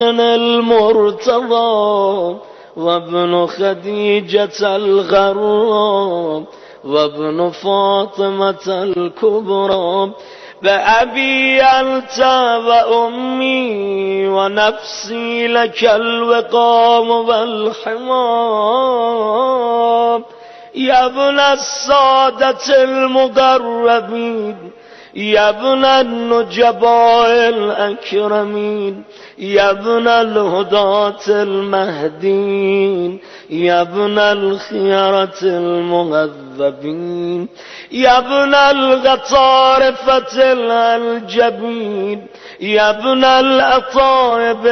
المرتضى وابن خديجة الغرام وابن فاطمة الكبرى بأبي أنت وأمي ونفسي لك الوقام والحمام يا ابن السادة المقربين يا ابن النجباء الأكرمين يا ابن الهداة المهدين يا ابن الخيرة المهذبين يا ابن الغطارفة الجبين يا ابن الأطايب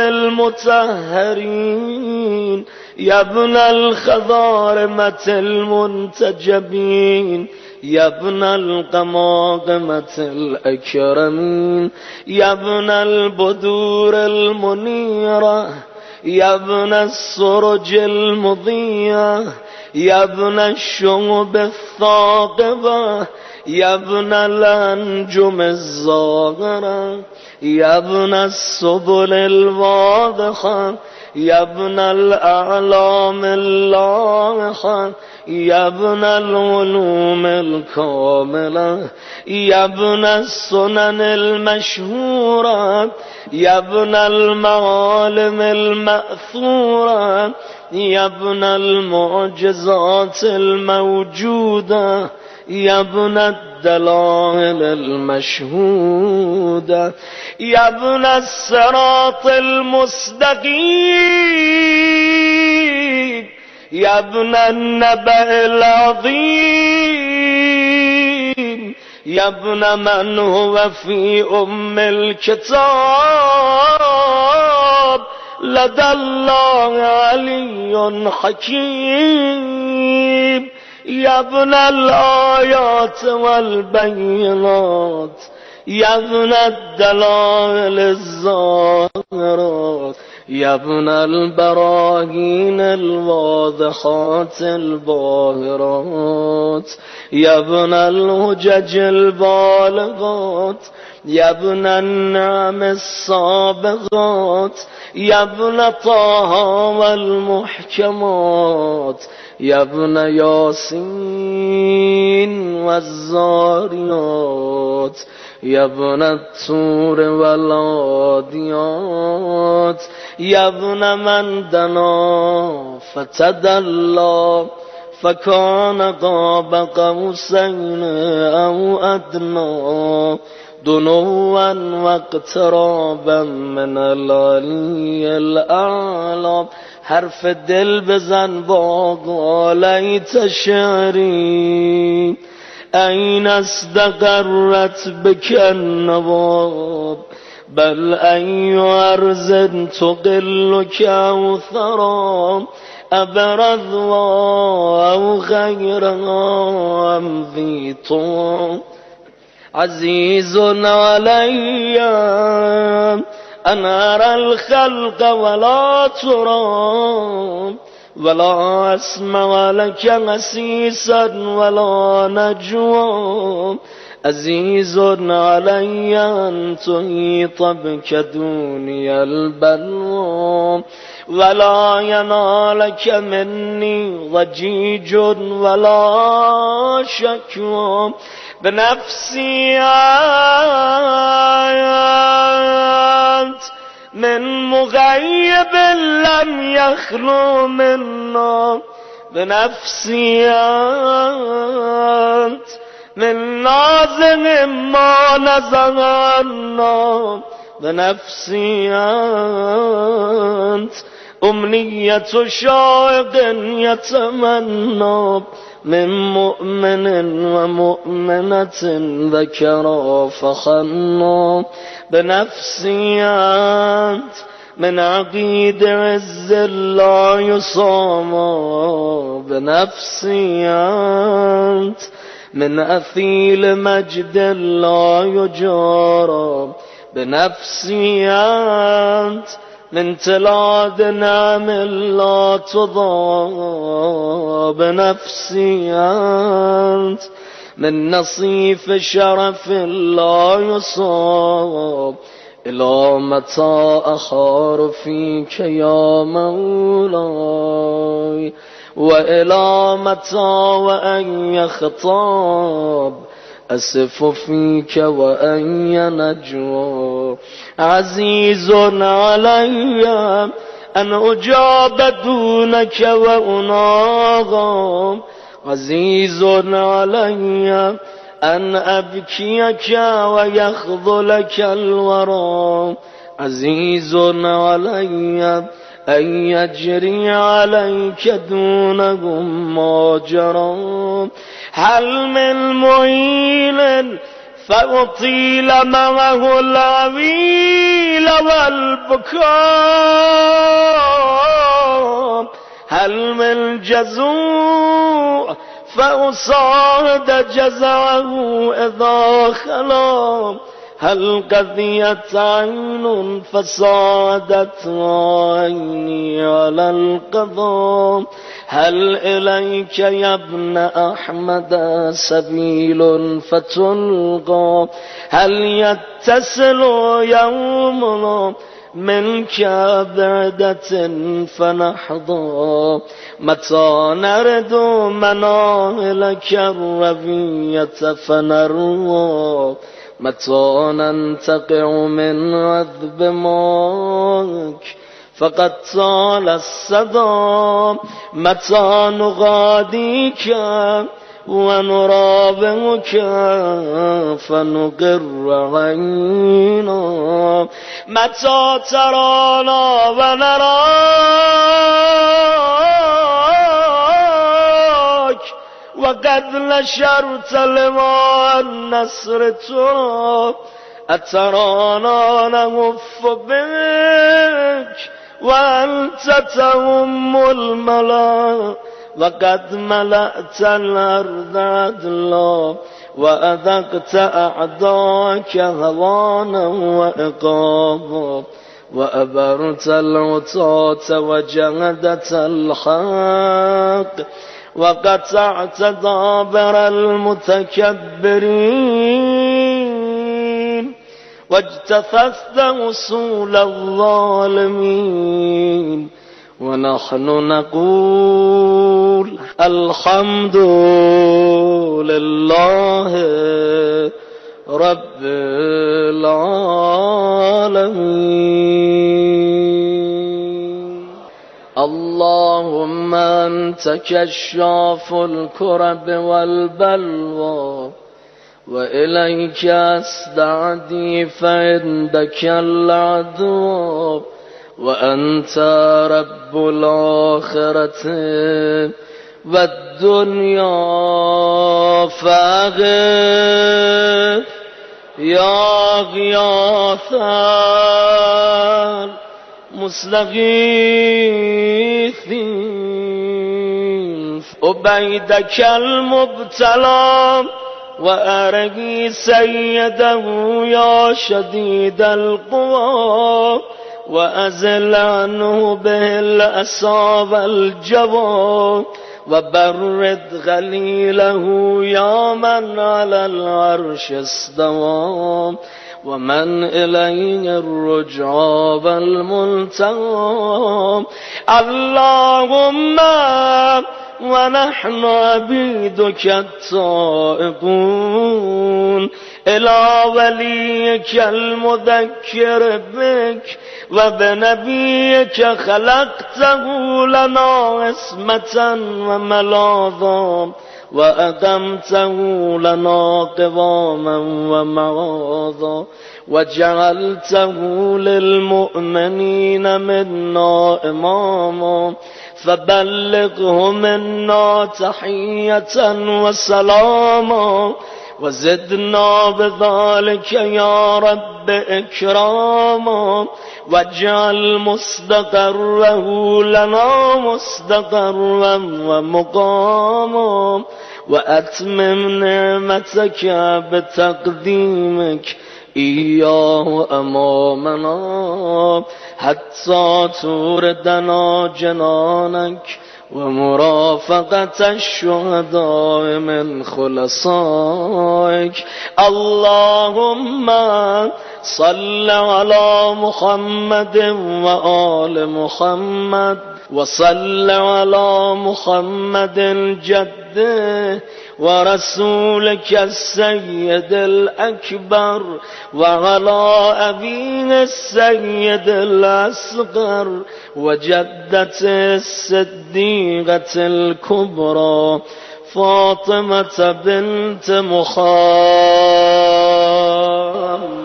المطهرين يا ابن الخضارمة المنتجبين يا ابن القماقمة الأكرمين يا ابن البدور المنيرة يا ابن السرج المضية يا ابن الشعب الثاقبة يا ابن الأنجم الزاغرة يا ابن السبل الواضحة يا ابن الأعلام اللاحة يا ابن العلوم الكاملة يا ابن السنن المشهورة يا ابن المعالم المأثورة يا ابن المعجزات الموجودة يا ابن الدلائل المشهودة يا ابن الصراط المستقيم يا ابن النبأ العظيم يا ابن من هو في أم الكتاب لدى الله علي حكيم يا ابن الآيات والبينات يا ابن الدلائل الظاهرات يا ابن البراهين الواضحات الباهرات يا ابن الهجج البالغات يا ابن النعم السابغات يا ابن طه والمحكمات يا ابن ياسين والزاريات يا ابن الطور والعاديات يا ابن من دنا فتدلى فكان قاب قوسين أو أدنى دنوا واقترابا من العلي الأعلى حرف دل بزن باقا ليت شعري أين استقرت بك النواب بل أي أرز تقلك أو ثرى أبرذ أو غيرها أم ذي طوى عزيز علي أن أرى الخلق ولا ترى ولا أسمع لك مسيسا ولا نجوى عزيز علي أن تحيط بك دوني البلوى ولا ينالك مني ضجيج ولا شكوى بنفسي أنت من مغيب لم يخلو منا بنفسي أنت من نازم ما نزغنا بنفسي أنت أمنية شائق يتمنى من مؤمن ومؤمنة ذكرا فخنا بنفسي أنت من عقيد عز لا يصام بنفسي أنت من أثيل مجد لا يجارى بنفسي أنت من تلاد نعم لا تضام بنفسي أنت من نصيف شرف لا يصاب إلى متى أخار فيك يا مولاي وإلى متى وأن يخطاب أسف فيك وأن ينجو عزيز علي أن أجاب دونك وأناغم عزيز علي أن أبكيك ويخذلك الورى عزيز علي أن يجري عليك دونهم ماجرا هل من معين فأطيل معه العويل والبكاء هل من جزوع فأصاد جزعه إذا خلا هل قضيت عين فصادت عيني على القضاء هل إليك يا ابن أحمد سبيل فتلقى هل يتصل يوم منك بعدة فنحظى متى نرد مناهلك الربية فنروى متى ننتقع من عذب ماك فقد طال الصدى متى نغاديك ونرابك فنقر عينا متى ترانا ونراك وقد نشرت لواء النصر ترى أترانا نغف بك وأنت تهم الملا وقد ملأت الأرض عدلا وأذقت أعداك هوانا وإقابا وأبرت العطاة وجهدت الحق وقطعت دابر المتكبرين واجتثثت وصول الظالمين ونحن نقول الحمد لله رب العالمين اللهم أنت كشاف الكرب والبلوى وإليك أستعدي فعندك العدو وأنت رب الآخرة والدنيا فاغث يا غياث المستغيثين أبيدك المبتلى وأرقي سيده يا شديد القوى وأزل عنه به الأسى والجوى وبرد غليله يا من على العرش استوى ومن إليه الرجعى والمنتهى اللهم ونحن عبيدك التائبون إلى وليك المذكر بك وبنبيك خلقته لنا اسمة وملاذا وأقمته لنا قواما ومعاذا وجعلته للمؤمنين منا إماما فبلغه منا تحية وسلاما وزدنا بذلك يا رب إكراما واجعل مستقره لنا مستقرا ومقاما وأتمم نعمتك بتقديمك إياه أمامنا حتى توردنا جنانك ومرافقة الشهداء من خلصائك اللهم صل على محمد وآل محمد وصل على محمد الجد ورسولك السيد الأكبر وعلى أبينا السيد الأصغر وجدته الصديقة الكبرى فاطمة بنت محمد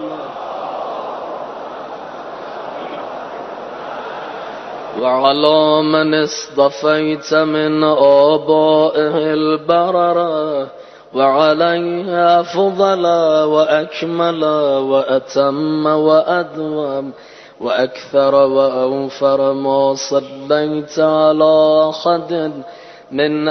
وعلى من اصطفيت من آبائه البررة وعليها أفضل وأكمل وأتم وأدوم وأكثر وأوفر ما صليت على أحد من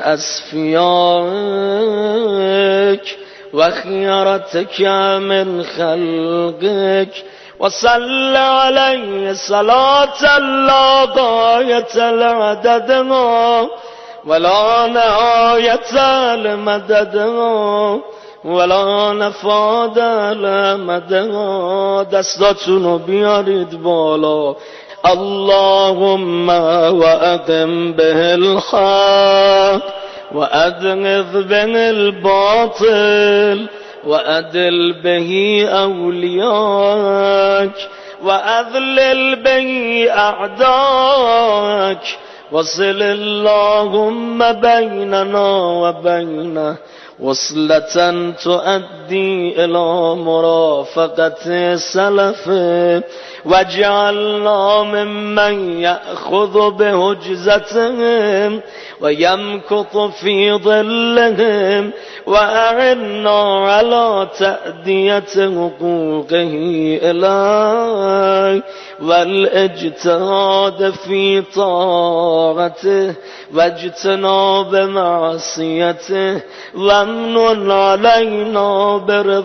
أسفيائك وخيرتك من خلقك وصل عليه صلاة لا غاية لعددها ولا نهاية لمددها ولا نفاد لمددها. دستاتونو بیارید بالا. اللهم وأقم به الحق وأدغذ به الباطل وأدل به أولياك وأذلل به أعداك وصل اللهم بيننا وبينه وصلة تؤدي إلى مرافقة سلفه واجعلنا ممن يأخذ بهجزتهم ويمكث في ظلهم وأعنا على تأدية حقوقه إليه والاجتهاد في طاعته واجتناب معصيته وامن علينا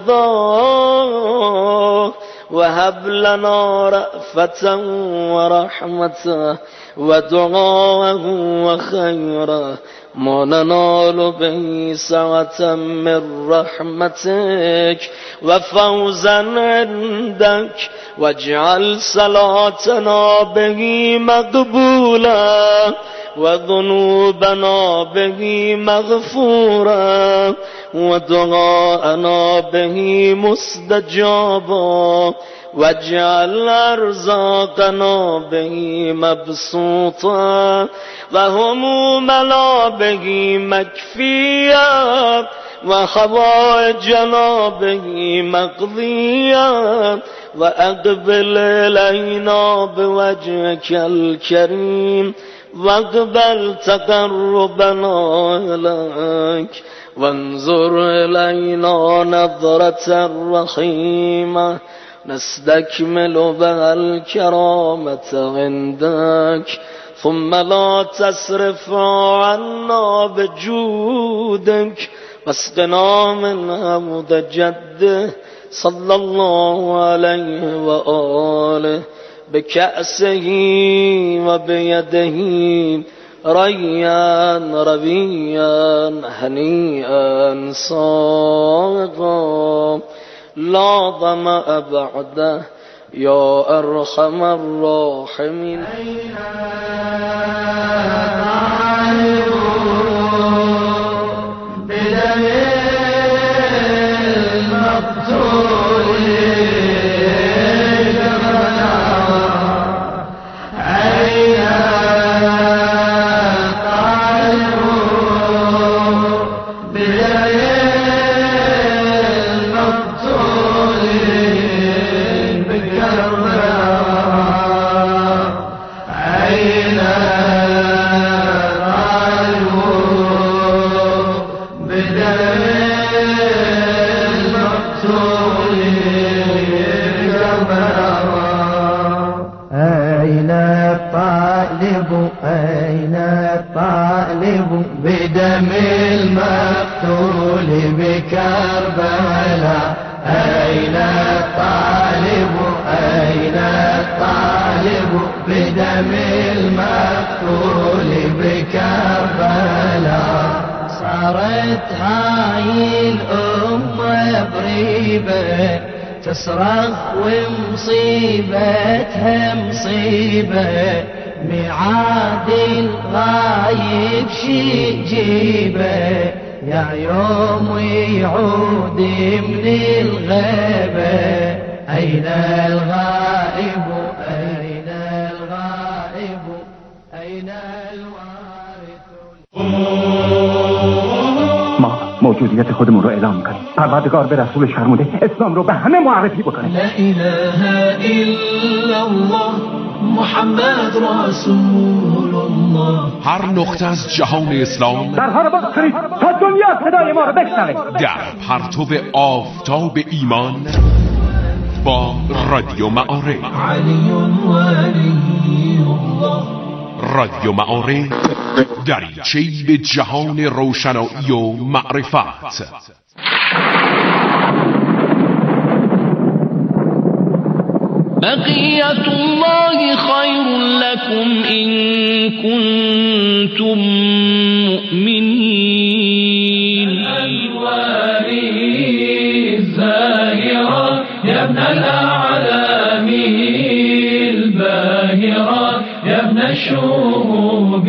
برضاه وهب لنا رأفة ورحمة ودعاءه وخيره ما ننال به سعة من رحمتك وفوزا عندك واجعل صلاتنا به مقبولا وذنوبنا به مغفورا ودعاءنا به مستجابا واجعل أرزاقنا به مبسوطا وهمومنا به مكفيا وحوائجنا به مقضيا وأقبل إلينا بوجهك الكريم واقبل تقربنا إليك وانظر إلينا نظرة رحيمة نستكمل بها الكرامة عندك ثم لا تصرف عنا بجودك واسقنا من عود جده صلى الله عليه وآله بكأسه وبيده ريان ربيا هنيئا صاغا لا ظمأ بعده يا أرحم الراحمين. أين الطالب بدم المقتول بكربلاء أين الطالب أين الطالب بدم المقتول بكربلاء صارت هاي الأمة بريبة تصرخ ومصيبتها مصيبة، ميعاد الغايب شي جيبه، يا يوم يعود من الغيبة. أين الغائب أين الغائب أين الوارث. ما موجودیت خودمون رو اعلام میکنیم. پروردگار به رسول فرموده اسلام رو به همه معرفی بکنه. لا اله الا الله محمد رسول الله. هر نقطه از جهان اسلام در هر باز کنید تا دنیا صدای ما رو بشنوه. در پرتو آفتاب ایمان با رادیو معارف. علی ولی الله. رادیو معارف دریچه‌ای به جهان روشنایی و معرفت. بقیت الله خیر لكم ان کنتم مؤمنین. الواری الزاهرة يا ابن الأعلام الباهرة يا ابن الشهوب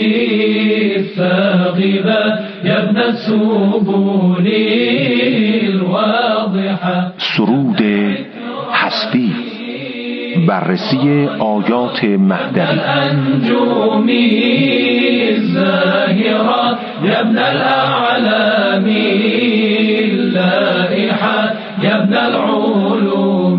الثاغبة يا ابن السبل الواضحة. سرود هستی، بررسی آیات مهدوی. الأنجوم الزاهرة يا ابن الأعلام اللائحة يا ابن العلوم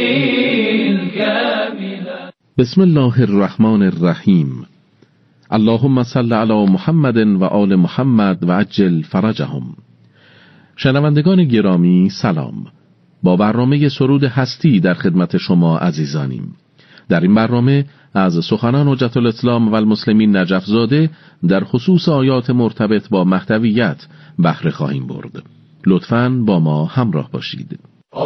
الكاملة. بسم الله الرحمن الرحیم. اللهم صل علی محمد و آل محمد و عجل فرجهم. شنوندگان گرامی سلام. با برنامه سرود هستی در خدمت شما عزیزانیم. در این برنامه از سخنان حجت الاسلام و المسلمین نجف زاده در خصوص آیات مرتبط با مهدویت بهره خواهیم برد. لطفاً با ما همراه باشید.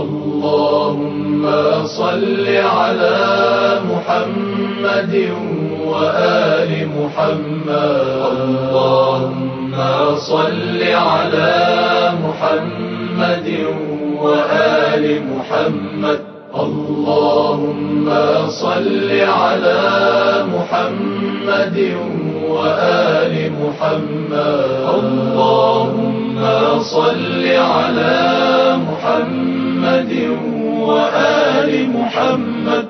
اللهم صل على محمد وآل محمد. اللهم صل على محمد وآل محمد. اللهم صل على محمد وآل محمد. اللهم صل على محمد وآل محمد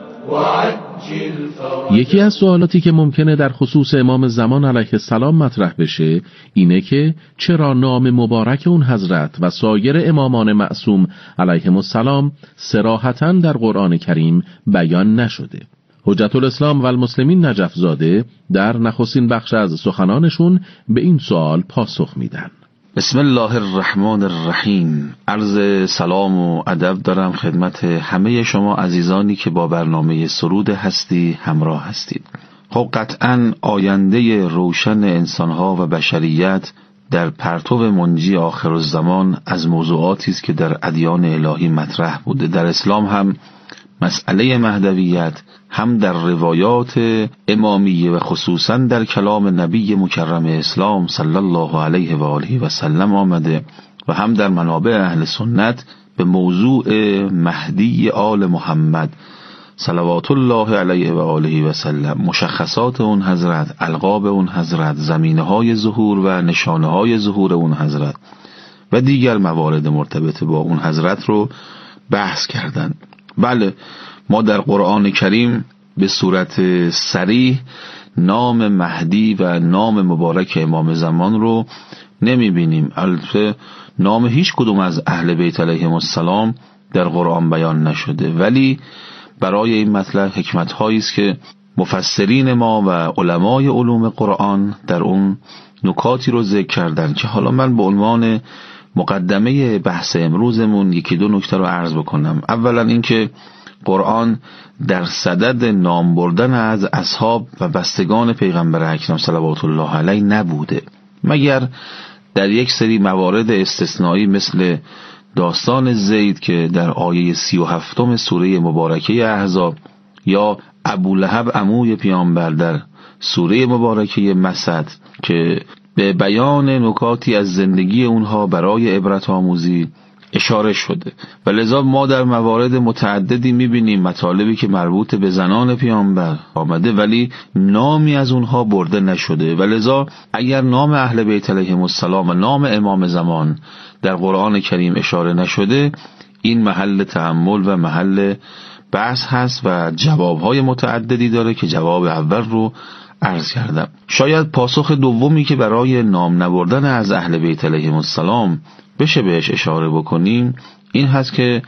وعجل فرجهم. یکی از سوالاتی که ممکنه در خصوص امام زمان علیه السلام مطرح بشه اینه که چرا نام مبارک اون حضرت و سایر امامان معصوم علیهم السلام صراحتاً در قرآن کریم بیان نشده. حجت الاسلام و المسلمین نجف زاده در نخستین بخش از سخنانشون به این سوال پاسخ میدن. بسم الله الرحمن الرحیم. عرض سلام و ادب دارم خدمت همه شما عزیزانی که با برنامه سرود هستی همراه هستید. خب قطعاً آینده روشن انسانها و بشریت در پرتو منجی آخرالزمان از موضوعاتی است که در ادیان الهی مطرح بوده. در اسلام هم مسئله مهدویت هم در روایات امامیه و خصوصا در کلام نبی مکرم اسلام صلی الله علیه و آله و سلم آمده و هم در منابع اهل سنت به موضوع مهدی آل محمد صلوات الله علیه و آله و سلم، مشخصات اون حضرت، القاب اون حضرت، زمینه های ظهور و نشانه های ظهور اون حضرت و دیگر موارد مرتبط با اون حضرت رو بحث کردند. بله، ما در قرآن کریم به صورت صریح نام مهدی و نام مبارک امام زمان رو نمی بینیم. البته نام هیچ کدوم از اهل بیت علیهم السلام در قرآن بیان نشده، ولی برای این مطلب حکمت هایی است که مفسرین ما و علمای علوم قرآن در اون نکاتی رو ذکر کردن که حالا من به عنوان مقدمه بحث امروزمون یکی دو نکته رو عرض بکنم. اولا اینکه قرآن در صدد نام بردن از اصحاب و بستگان پیغمبر اکرم صلوات الله علیه نبوده، مگر در یک سری موارد استثنایی مثل داستان زید که در آیه 37 سوره مبارکه احزاب یا ابولهب عموی پیامبر در سوره مبارکه مسد که به بیان نکاتی از زندگی اونها برای عبرت آموزی اشاره شده و لذا ما در موارد متعددی میبینیم مطالبی که مربوط به زنان پیامبر آمده ولی نامی از اونها برده نشده و لذا اگر نام اهل بیت علیهم السلام و نام امام زمان در قرآن کریم اشاره نشده، این محل تأمل و محل بحث هست و جوابهای متعددی داره که جواب اول رو عرض کردم. شاید پاسخ دومی که برای نام نبردن از اهل بیت علیهم السلام بشه بهش اشاره بکنیم این هست که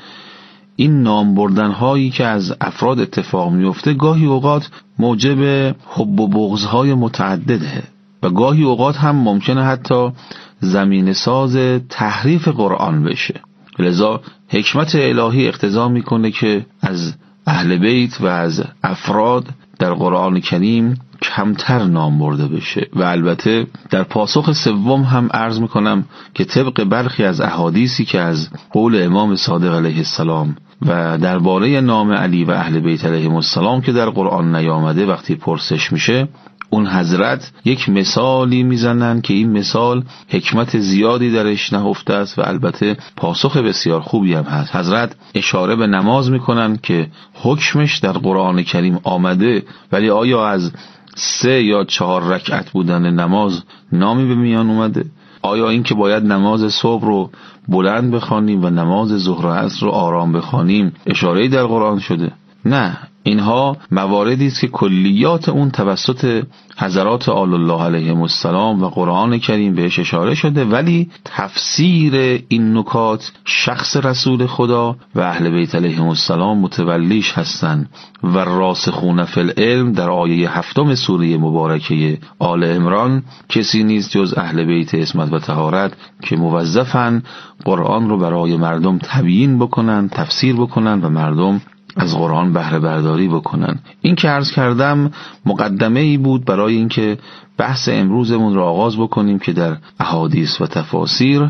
این نام بردن هایی که از افراد اتفاق میفته گاهی اوقات موجب حب و بغض های متعدده و گاهی اوقات هم ممکنه حتی زمین ساز تحریف قرآن بشه. لذا حکمت الهی اقتضا میکنه که از اهل بیت و از افراد در قرآن کریم کمتر نام برده بشه. و البته در پاسخ سوم هم عرض میکنم که طبق برخی از احادیثی که از قول امام صادق علیه السلام و درباره نام علی و اهل بیت علیهم السلام که در قرآن نیامده وقتی پرسش میشه، اون حضرت یک مثالی میزنن که این مثال حکمت زیادی درش نهفته است و البته پاسخ بسیار خوبی هم هست. حضرت اشاره به نماز میکنن که حکمش در قرآن کریم آمده ولی آیا از 3 یا 4 رکعت بودن نماز نامی به میان اومده؟ آیا این که باید نماز صبح رو بلند بخوانیم و نماز ظهر و عصر رو آرام بخوانیم اشاره‌ای در قرآن شده؟ نه، اینها مواردی است که کلیات اون توسط حضرات آل الله علیهم السلام و قرآن کریم بهش اشاره شده ولی تفسیر این نکات شخص رسول خدا و اهل بیت علیهم السلام متولیش هستند و راسخون فی العلم در آیه 7 سوره مبارکه آل عمران کسی نیست جز اهل بیت عصمت و طهارت که موظفن قرآن رو برای مردم تبیین بکنن، تفسیر بکنن و مردم از قرآن بهره برداری بکنن. این که عرض کردم مقدمه ای بود برای اینکه بحث امروزمون را آغاز بکنیم که در احادیث و تفاسیر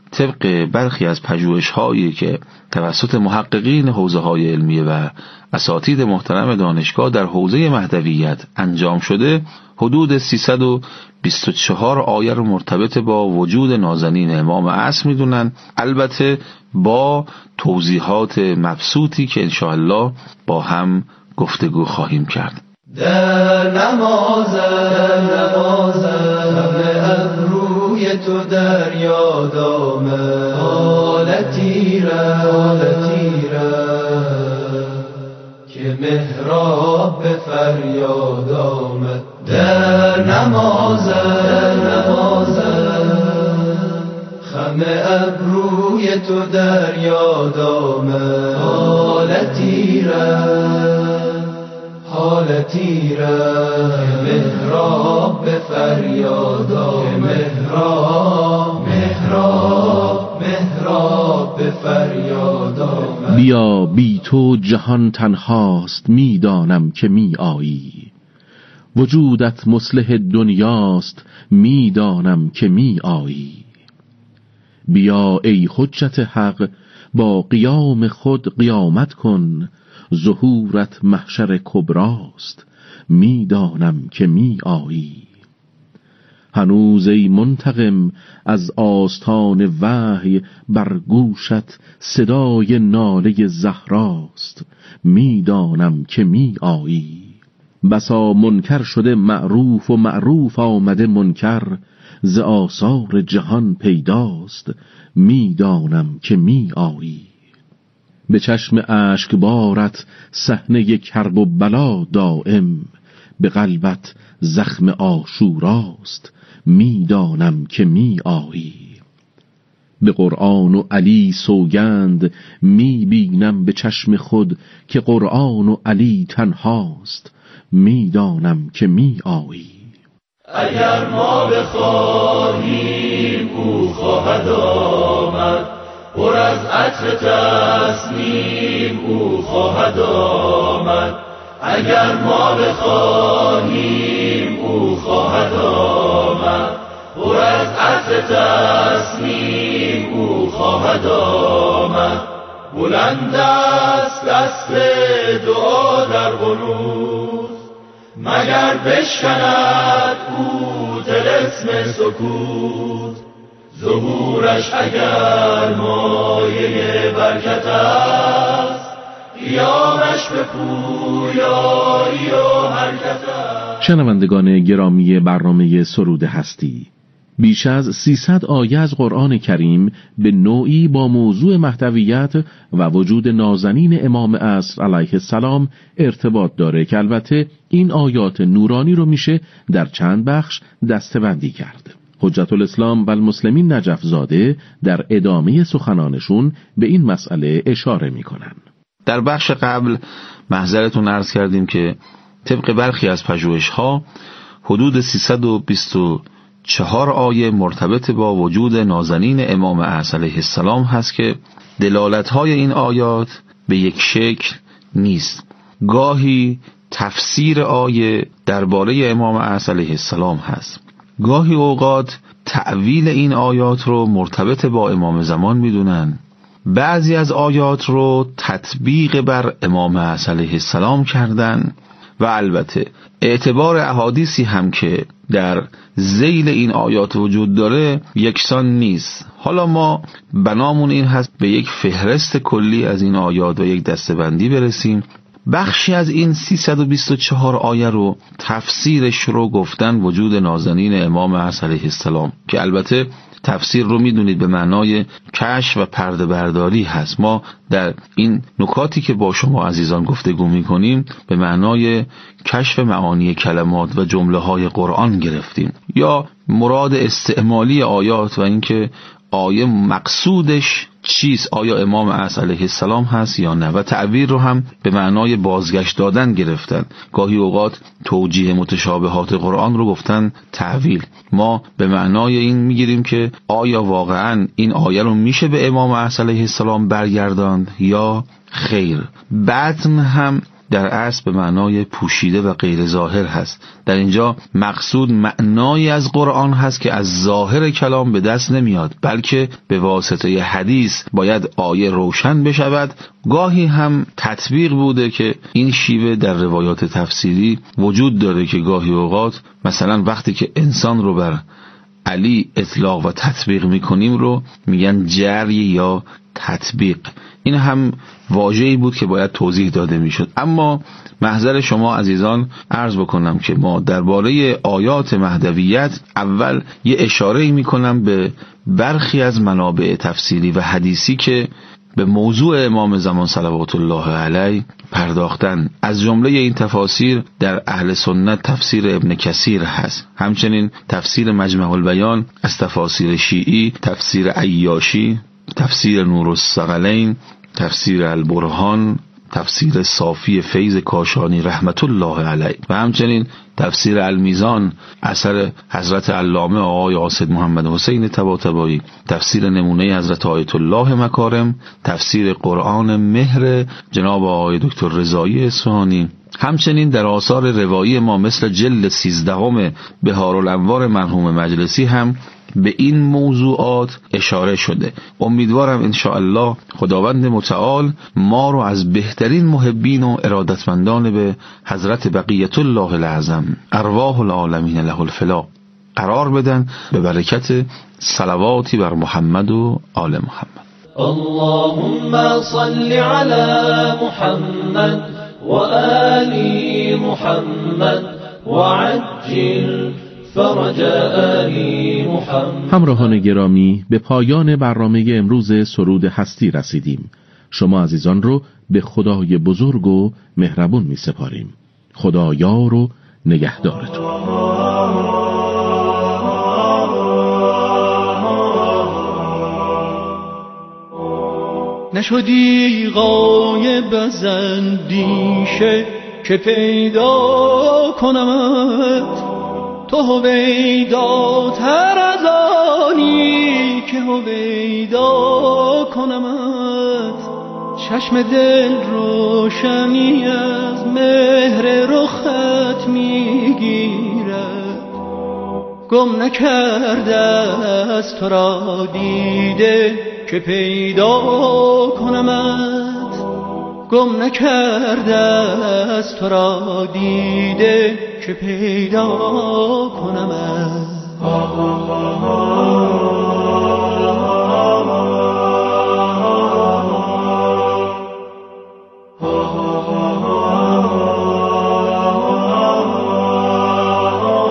طبق برخی از پژوهش‌هایی که توسط محققین حوزه‌های علمیه و اساتید محترم دانشگاه در حوزه مهدویت انجام شده، حدود 324 آیه رو مرتبط با وجود نازنین امام عصر میدونن، البته با توضیحات مبسوطی که انشاءالله با هم گفتگو خواهیم کرد. در نماز ابروی تو در یاد آمد، حالتی را که محراب به فریاد آمد. در نماز خم ابروی تو در یاد آمد، حالتی را که محراب به فریاد آمد، محراب به فریاد آمد. بیا بی تو جهان تنهاست، میدانم که می آیی، وجودت مصلح دنیاست، میدانم که می آیی. بیا ای حجت حق با قیام خود قیامت کن، ظهورت محشر کبراست، میدانم که می آیی. هنوز ای منتقم از آستان وحی بر گوشت صدای ناله زهراست، میدانم که می آیی. بسا منکر شده معروف و معروف آمده منکر، ز آثار جهان پیداست، میدانم که می آیی. به چشم اشکبارت صحنه کرب و بلا دائم، به قلبت زخم عاشوراست، میدانم که می آیی. به قرآن و علی سوگند می بینم به چشم خود، که قرآن و علی تنهاست، میدانم که می آیی. اگر ما بخواهیم او خواهد آمد، پر از عطر تسلیم او خواهد آمد. اگر ما بخواهیم او خواهد آمد، پر از عطر تسلیم او خواهد آمد. بلند است دست دعا در قنوت، مگر بشکند او طلسم سکوت. ظهورش اگر مایه برکت است، قیامش به پویایی و حرکت است. شنوندگان گرامی برنامه سرود هستی، بیش از 300 آیه از قرآن کریم به نوعی با موضوع مهدویت و وجود نازنین امام عصر علیه السلام ارتباط داره که البته این آیات نورانی رو میشه در چند بخش دسته‌بندی کرد. حجت الاسلام و المسلمین نجف زاده در ادامه سخنانشون به این مسئله اشاره میکنن. در بخش قبل محضرتون عرض کردیم که طبق برخی از پژوهش‌ها حدود 324 آیه مرتبط با وجود نازنین امام عصر علیه السلام هست که دلالت‌های این آیات به یک شکل نیست. گاهی تفسیر آیه درباره امام عصر علیه السلام هست، گاهی اوقات تأویل این آیات رو مرتبط با امام زمان میدونن، بعضی از آیات رو تطبیق بر امام عصر علیه السلام کردن و البته اعتبار احادیثی هم که در ذیل این آیات وجود داره یکسان نیست. حالا ما بنامون این هست به یک فهرست کلی از این آیات و یک دسته‌بندی برسیم. بخشی از این 324 آیه رو تفسیرش رو گفتن وجود نازنین امام عصر علیه السلام که البته تفسیر رو میدونید به معنای کشف و پرده برداری هست. ما در این نکاتی که با شما عزیزان گفتگو میکنیم به معنای کشف معانی کلمات و جمله های قرآن گرفتیم یا مراد استعمالی آیات و اینکه آیه مقصودش چیست، آیا امام عصر علیه السلام هست یا نه، و تعبیر رو هم به معنای بازگشت دادن گرفتن. گاهی اوقات توجیه متشابهات قرآن رو گفتن تعویل. ما به معنای این میگیریم که آیا واقعا این آیه رو میشه به امام عصر علیه السلام برگرداند یا خیر. بطن هم در اصل به معنای پوشیده و غیر ظاهر هست. در اینجا مقصود معنایی از قرآن هست که از ظاهر کلام به دست نمیاد، بلکه به واسطه حدیث باید آیه روشن بشود. گاهی هم تطبیق بوده که این شیوه در روایات تفسیری وجود داره که گاهی اوقات مثلا وقتی که انسان رو بر علی اطلاق و تطبیق میکنیم رو میگن جری یا تطبیق. این هم واژه‌ای بود که باید توضیح داده میشد. اما محضر شما عزیزان عرض بکنم که ما درباره آیات مهدویت اول یه اشاره‌ای میکنم به برخی از منابع تفسیری و حدیثی که به موضوع امام زمان صلوات الله علیه پرداختن. از جمله این تفاسیر در اهل سنت تفسیر ابن کثیر هست، همچنین تفسیر مجمع البیان از تفاسیر شیعی، تفسیر عیاشی، تفسیر نور الثقلین، تفسیر البرهان، تفسیر صافی فیض کاشانی رحمت الله علیه و همچنین تفسیر المیزان اثر حضرت علامه آقای قاصد محمد حسین طباطبایی، تفسیر نمونه حضرت آیت الله مکارم، تفسیر قرآن مهر جناب آقای دکتر رضایی اصفهانی. همچنین در آثار روایی ما مثل جلد 13 بهارالانوار مرحوم مجلسی هم به این موضوعات اشاره شده. امیدوارم انشاءالله خداوند متعال ما رو از بهترین محبین و ارادتمندان به حضرت بقیت الله الاعظم ارواح العالمین له الفلا قرار بدن به برکت صلواتی بر محمد و آل محمد. اللهم صل على محمد و آل محمد و عجل فرج آل محمد. همراهان گرامی، به پایان برنامه امروز سرود هستی رسیدیم. شما عزیزان رو به خدای بزرگ و مهربون می سپاریم. خدا یار و نگهدارتون. نشدی غایب از اندیشه که پیدا کنمت، تو هویداتر از آنی که هویدا کنمت. چشم دل روشنی از مهر رخت میگیرد، گم نکرده از تو را دیده که پیدا کنمت. گم نکرده از تو را دیده که پیدا کنمت.